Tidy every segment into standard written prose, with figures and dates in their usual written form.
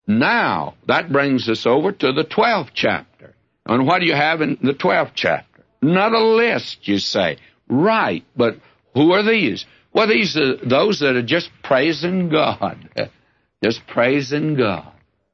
Now, that brings us over to the 12th chapter. And what do you have in the 12th chapter? Not a list, you say. Right, but who are these? Well, these are those that are just praising God. Just praising God.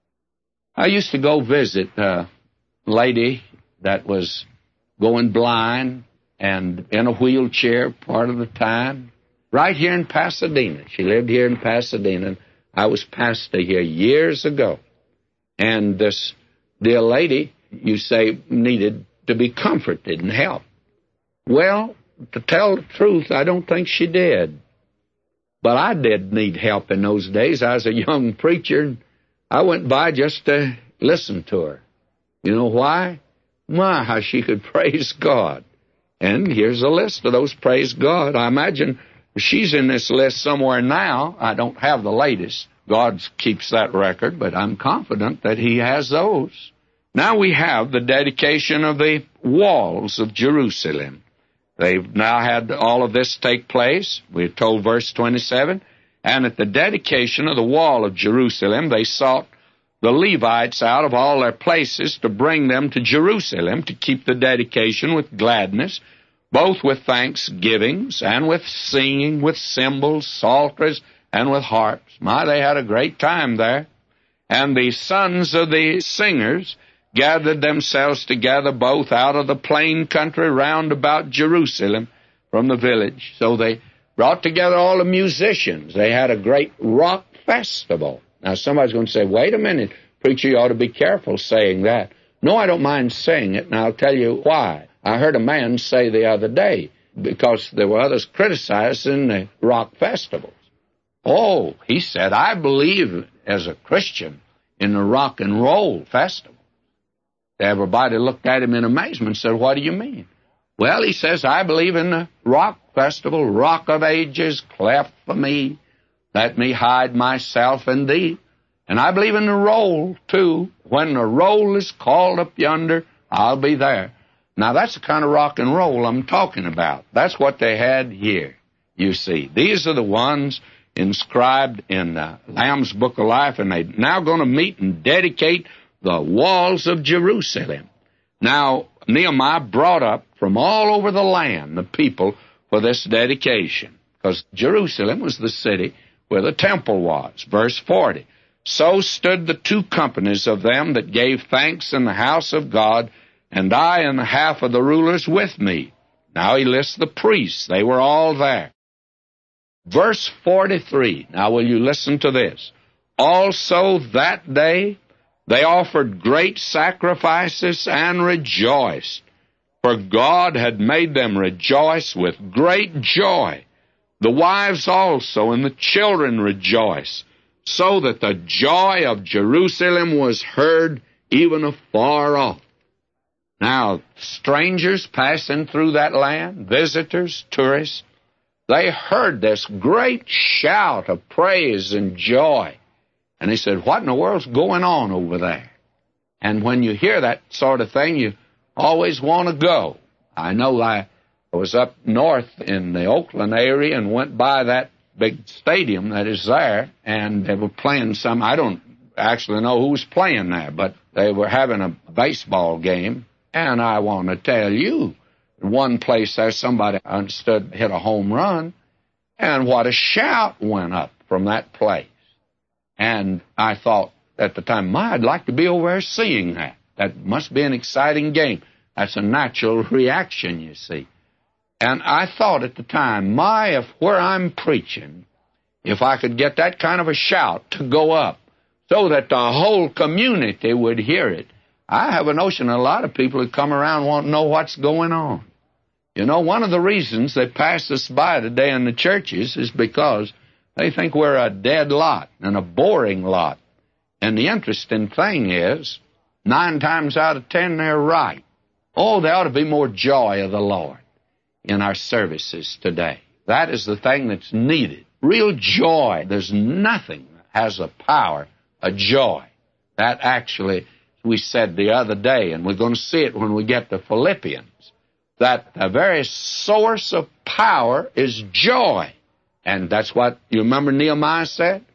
I used to go visit a lady that was going blind and in a wheelchair part of the time, right here in Pasadena. She lived here in Pasadena. I was pastor here years ago. And this dear lady, you say, needed to be comforted and helped. Well, to tell the truth, I don't think she did. But I did need help in those days. I was a young preacher, and I went by just to listen to her. You know why? My, how she could praise God. And here's a list of those praise God. I imagine she's in this list somewhere now. I don't have the latest. God keeps that record, but I'm confident that He has those. Now we have the dedication of the walls of Jerusalem. They've now had all of this take place. We're told verse 27, and at the dedication of the wall of Jerusalem, they sought the Levites out of all their places to bring them to Jerusalem to keep the dedication with gladness, both with thanksgivings and with singing, with cymbals, psalteries, and with harps. My, they had a great time there. And the sons of the singers gathered themselves together both out of the plain country round about Jerusalem from the village. So they brought together all the musicians. They had a great rock festival. Now, somebody's going to say, wait a minute, preacher, you ought to be careful saying that. No, I don't mind saying it, and I'll tell you why. I heard a man say the other day, because there were others criticizing the rock festivals. Oh, he said, I believe as a Christian in the rock and roll festival. Everybody looked at him in amazement and said, what do you mean? Well, he says, I believe in the rock festival, Rock of Ages, cleft for me, let me hide myself in thee. And I believe in the roll, too. When the roll is called up yonder, I'll be there. Now, that's the kind of rock and roll I'm talking about. That's what they had here, you see. These are the ones inscribed in Lamb's Book of Life, and they're now going to meet and dedicate the walls of Jerusalem. Now, Nehemiah brought up from all over the land the people for this dedication, because Jerusalem was the city where the temple was. Verse 40, so stood the two companies of them that gave thanks in the house of God, and I and the half of the rulers with me. Now he lists the priests. They were all there. Verse 43, now will you listen to this? Also that day they offered great sacrifices and rejoiced, for God had made them rejoice with great joy. The wives also and the children rejoiced, so that the joy of Jerusalem was heard even afar off. Now, strangers passing through that land, visitors, tourists, they heard this great shout of praise and joy. And they said, what in the world's going on over there? And when you hear that sort of thing, you always want to go. I know I was up north in the Oakland area and went by that big stadium that is there, and they were playing some, I don't actually know who was playing there, but they were having a baseball game. And I want to tell you, in one place there, somebody understood hit a home run, and what a shout went up from that place. And I thought at the time, I'd like to be over there seeing that. That must be an exciting game. That's a natural reaction, you see. And I thought at the time, if where I'm preaching, if I could get that kind of a shout to go up so that the whole community would hear it, I have a notion a lot of people who come around want to know what's going on. You know, one of the reasons they pass us by today in the churches is because they think we're a dead lot and a boring lot. And the interesting thing is, 9 times out of 10, they're right. Oh, there ought to be more joy of the Lord in our services today. That is the thing that's needed. Real joy. There's nothing that has a power, a joy. That actually, we said the other day, and we're going to see it when we get to Philippians, that the very source of power is joy. And that's what, you remember Nehemiah said?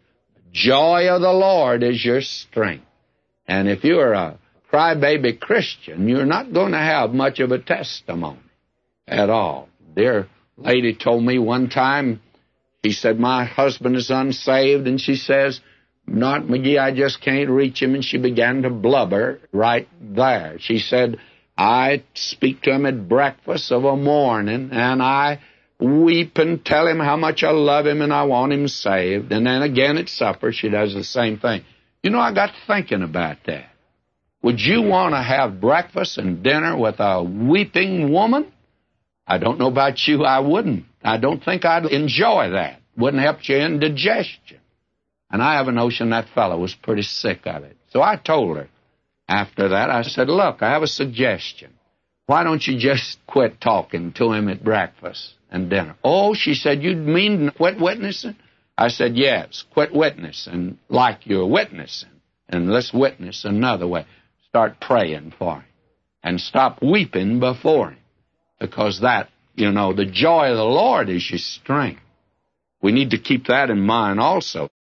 Joy of the Lord is your strength. And if you're a crybaby Christian, you're not going to have much of a testimony at all. Dear lady told me one time, she said, my husband is unsaved, and she says, not McGee, I just can't reach him, and she began to blubber right there. She said, I speak to him at breakfast of a morning, and I weep and tell him how much I love him and I want him saved. And then again at supper, she does the same thing. You know, I got thinking about that. Would you want to have breakfast and dinner with a weeping woman? I don't know about you, I wouldn't. I don't think I'd enjoy that. Wouldn't help you in digestion. And I have a notion that fellow was pretty sick of it. So I told her after that, I said, look, I have a suggestion. Why don't you just quit talking to him at breakfast and dinner? Oh, she said, you mean quit witnessing? I said, yes, quit witnessing like you're witnessing. And let's witness another way. Start praying for him. And stop weeping before him. Because that, you know, the joy of the Lord is your strength. We need to keep that in mind also.